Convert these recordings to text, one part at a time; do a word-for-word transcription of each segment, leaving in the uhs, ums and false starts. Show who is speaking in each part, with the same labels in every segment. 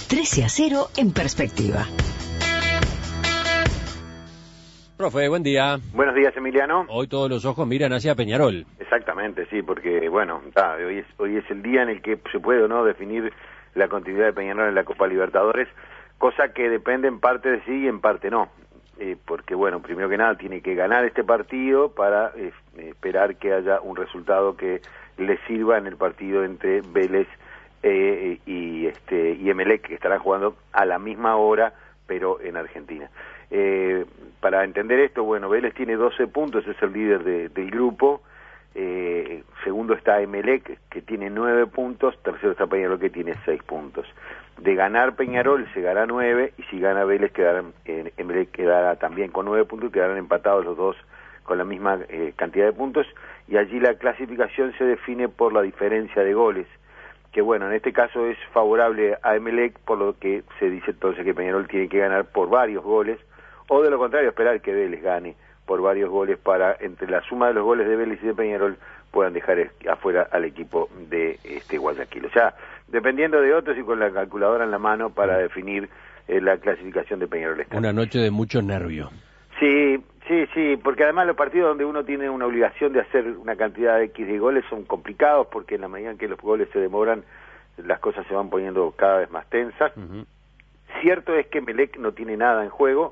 Speaker 1: trece a cero en perspectiva.
Speaker 2: Profe, buen día.
Speaker 3: Buenos días, Emiliano.
Speaker 2: Hoy todos los ojos miran hacia Peñarol.
Speaker 3: Exactamente, sí, porque, bueno, ta, hoy, es, hoy es el día en el que se puede o no definir la continuidad de Peñarol en la Copa Libertadores, cosa que depende en parte de sí y en parte no. Eh, porque, bueno, primero que nada tiene que ganar este partido para eh, esperar que haya un resultado que le sirva en el partido entre Vélez eh, y, este, y Emelec, que estarán jugando a la misma hora, pero en Argentina. Eh, para entender esto, bueno, Vélez tiene doce puntos, es el líder de, del grupo, eh, segundo está Emelec, que tiene nueve puntos, tercero está Peñarol, que tiene seis puntos. De ganar Peñarol se gana nueve, y si gana Vélez quedarán, eh, Emelec quedará también con nueve puntos, y quedarán empatados los dos con la misma eh, cantidad de puntos, y allí la clasificación se define por la diferencia de goles, que bueno, en este caso es favorable a Emelec, por lo que se dice entonces que Peñarol tiene que ganar por varios goles, o de lo contrario, esperar que Vélez gane por varios goles para, entre la suma de los goles de Vélez y de Peñarol, puedan dejar afuera al equipo de este Guayaquil. O sea, dependiendo de otros y con la calculadora en la mano para definir eh, la clasificación de Peñarol.
Speaker 2: Una noche de mucho nervio.
Speaker 3: Sí, sí, sí, porque además los partidos donde uno tiene una obligación de hacer una cantidad de X de goles son complicados, porque en la medida en que los goles se demoran, las cosas se van poniendo cada vez más tensas. Uh-huh. Cierto es que Emelec no tiene nada en juego.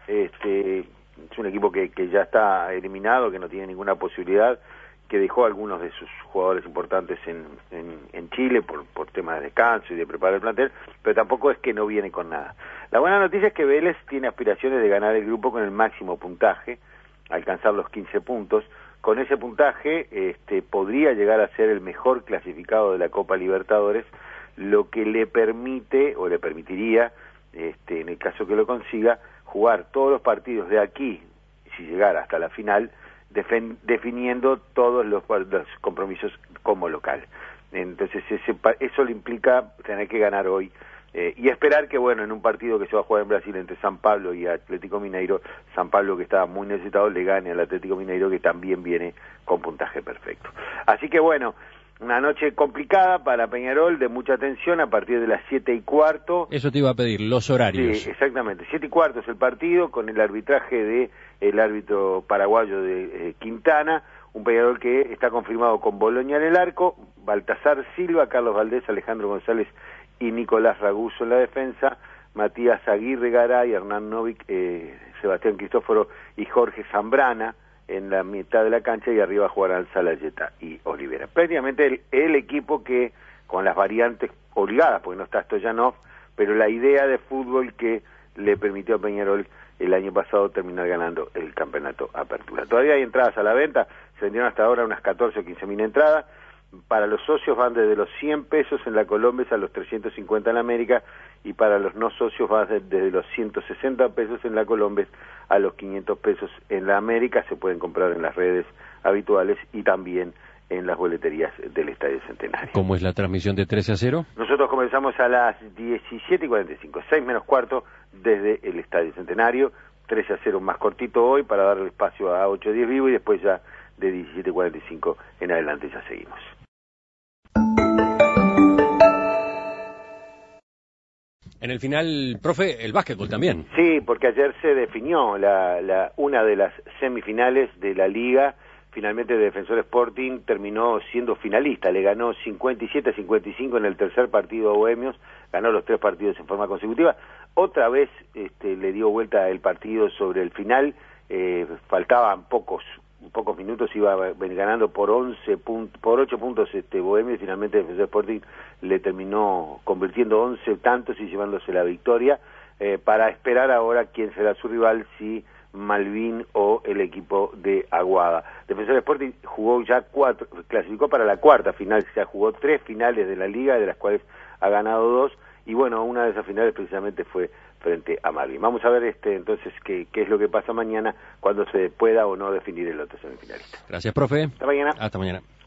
Speaker 3: Este, es un equipo que, que ya está eliminado, que no tiene ninguna posibilidad, que dejó a algunos de sus jugadores importantes en, en, en Chile por, por temas de descanso y de preparar el plantel, pero tampoco es que no viene con nada. La buena noticia es que Vélez tiene aspiraciones de ganar el grupo con el máximo puntaje, alcanzar los quince puntos. Con ese puntaje este, podría llegar a ser el mejor clasificado de la Copa Libertadores, lo que le permite, o le permitiría, este, en el caso que lo consiga, jugar todos los partidos de aquí, si llegara hasta la final, defen- definiendo todos los, los compromisos como local. Entonces ese, eso le implica tener que ganar hoy eh, y esperar que, bueno, en un partido que se va a jugar en Brasil entre San Pablo y Atlético Mineiro, San Pablo, que estaba muy necesitado, le gane al Atlético Mineiro, que también viene con puntaje perfecto. Así que, bueno, una noche complicada para Peñarol, de mucha tensión, a partir de las siete y cuarto.
Speaker 2: Eso te iba a pedir, los horarios.
Speaker 3: Sí, exactamente. Siete y cuarto es el partido, con el arbitraje de el árbitro paraguayo de eh, Quintana, un Peñarol que está confirmado con Boloña en el arco, Baltasar Silva, Carlos Valdés, Alejandro González y Nicolás Raguso en la defensa, Matías Aguirre Garay, Hernán Novik, eh, Sebastián Cristóforo y Jorge Zambrana en la mitad de la cancha, y arriba jugarán Salayeta y Olivera. Prácticamente el, el equipo que, con las variantes obligadas, porque no está Stoyanov, pero la idea de fútbol que le permitió a Peñarol el año pasado terminar ganando el campeonato Apertura. Todavía hay entradas a la venta, se vendieron hasta ahora unas catorce o quince mil entradas. Para los socios van desde los cien pesos en la Colombes a los trescientos cincuenta en la América, y para los no socios va desde los ciento sesenta pesos en la Colombes a los quinientos pesos en la América. Se pueden comprar en las redes habituales y también en las boleterías del Estadio Centenario.
Speaker 2: ¿Cómo es la transmisión de trece a cero?
Speaker 3: Nosotros comenzamos a las diecisiete y cuarenta y cinco, seis menos cuarto, desde el Estadio Centenario. Trece a cero más cortito hoy para darle espacio a ocho diez vivo, y después ya de diecisiete y cuarenta y cinco en adelante ya seguimos.
Speaker 2: En el final, profe, el básquetbol también.
Speaker 3: Sí, porque ayer se definió la, la una de las semifinales de la Liga. Finalmente Defensor Sporting terminó siendo finalista, le ganó cincuenta y siete a cincuenta y cinco en el tercer partido a Bohemios, ganó los tres partidos en forma consecutiva. Otra vez este, le dio vuelta el partido sobre el final, eh, faltaban pocos pocos minutos, iba ganando por once puntos, por ocho puntos este Bohemios, y finalmente Defensor Sporting le terminó convirtiendo once tantos y llevándose la victoria, eh, para esperar ahora quién será su rival, si Malvin o el equipo de Aguada. Defensor Sporting jugó ya cuatro, clasificó para la cuarta final, o sea, jugó tres finales de la Liga, de las cuales ha ganado dos, y bueno, una de esas finales precisamente fue frente a Malvin. Vamos a ver este entonces qué, qué es lo que pasa mañana, cuando se pueda o no definir el otro semifinalista.
Speaker 2: Gracias, profe.
Speaker 3: Hasta mañana.
Speaker 2: Hasta mañana.